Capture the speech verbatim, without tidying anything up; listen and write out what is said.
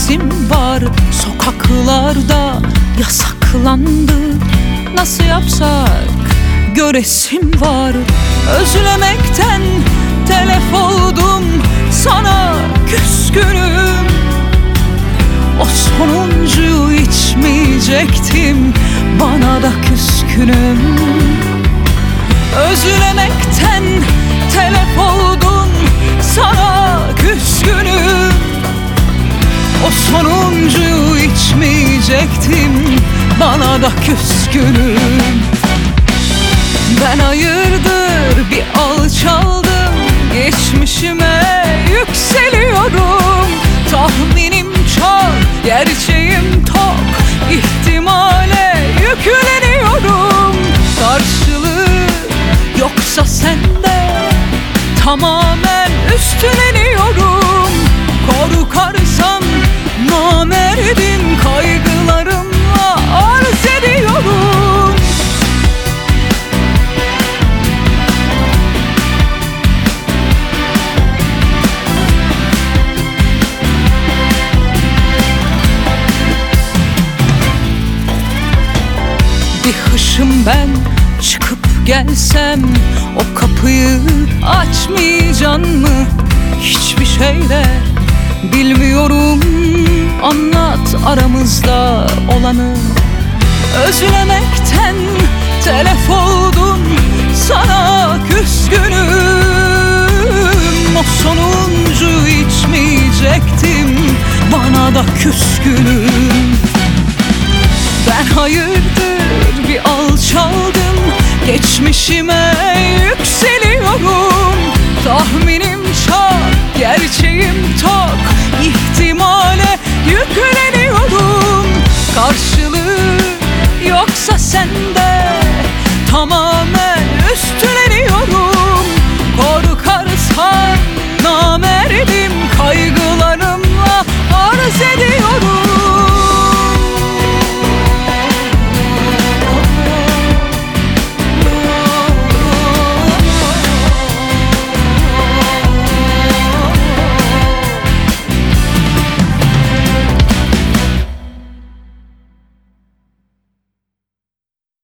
resim var sokaklarda, yasaklandı. Nasıl yapsak göresim var. Özlemekten telef oldum, sana küskünüm. O sonuncuyu içmeyecektim, bana da küskünüm. Özlemekten telef oldum, sana küskünüm. O sonuncuyu içmeyecektim, bana da küskünüm. Ben hayırdır bir alçaldım, geçmişime yükseliyorum. Tahminim çok, gerçeğim tok, ihtimale yükleniyorum. Karşılığı yoksa sende, tamamen üstleniyorum. Korkarsan namerdim, kaygılarımla arz ediyorum. Bir hışım ben çıkıp gelsem, o kapıyı açmayacan mı? Hiçbir şeyle bilmiyorum, anlat aramızda olanı. Özlemekten telef oldum, sana küskünüm. O sonuncu içmeyecektim, bana da küskünüm. Ben hayırdır bir alçaldım, geçmişime yükseliyorum. Tahminim çok, gerçeğim tok, ihtimale yükleniyorum. Karşılığı yoksa sende, tamamen üstleniyorum. Korkarsan namerdim, kaygılar